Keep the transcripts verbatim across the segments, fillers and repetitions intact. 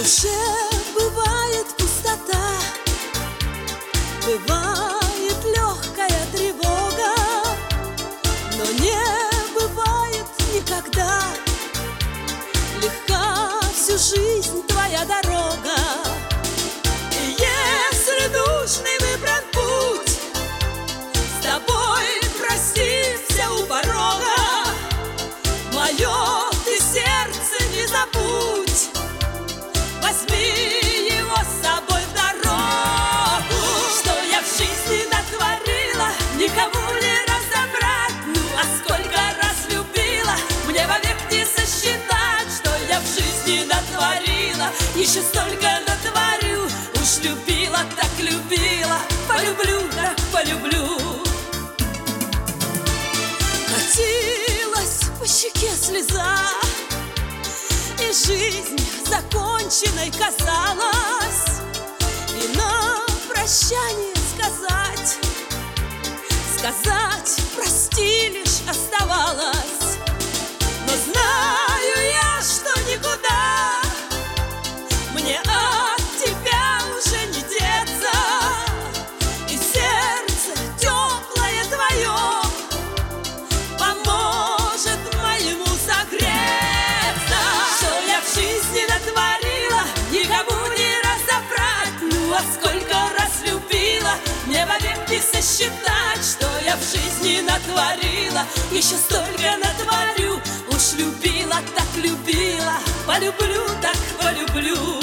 душе бывает пустота, бывает легкая тревога, но не бывает никогда легка всю жизнь твоя дорога. И если душный выбран путь, с тобой простимся у порога. Мое ты сердце не забудь, возьми его с собой в дорогу. Что я в жизни натворила, никому не разобрать. Ну а сколько раз любила, мне вовек не сосчитать. Что я в жизни натворила, еще столько натворю. Уж любила, так любила, полюблю, так полюблю. Катилась по щеке слеза, и жизнь законченной казалась. И на прощание сказать, сказать прости лишь оставалось. Но знаю я, что никуда мне от тебя уже не деться, и сердце теплое твое поможет моему согреться. Что я в жизни натворила, никому не разобрать. Ну а сколько раз любила, мне вовек не сосчитать. Что я в жизни натворила, еще столько натворю. Уж любила, так любила, полюблю, так полюблю.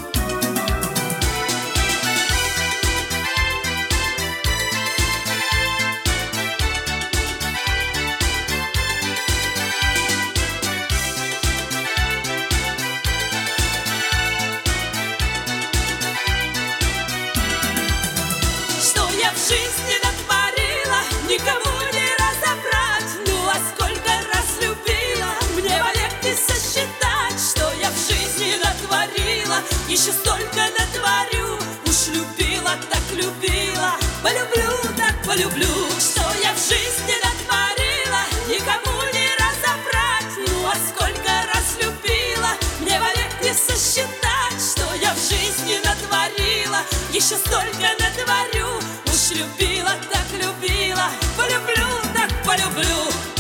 Что я в жизни натворила, никому не разобрать. Ну а сколько раз любила, мне вовек не сосчитать. Что я в жизни натворила, еще столько натворю. Уж любила, так любила, полюблю, так полюблю. Что я в жизни натворила, никому не разобрать. Ну а сколько раз любила, мне вовек не сосчитать. Что я в жизни натворила, еще столько натворю. Уж любила, так любила, полюблю, так полюблю.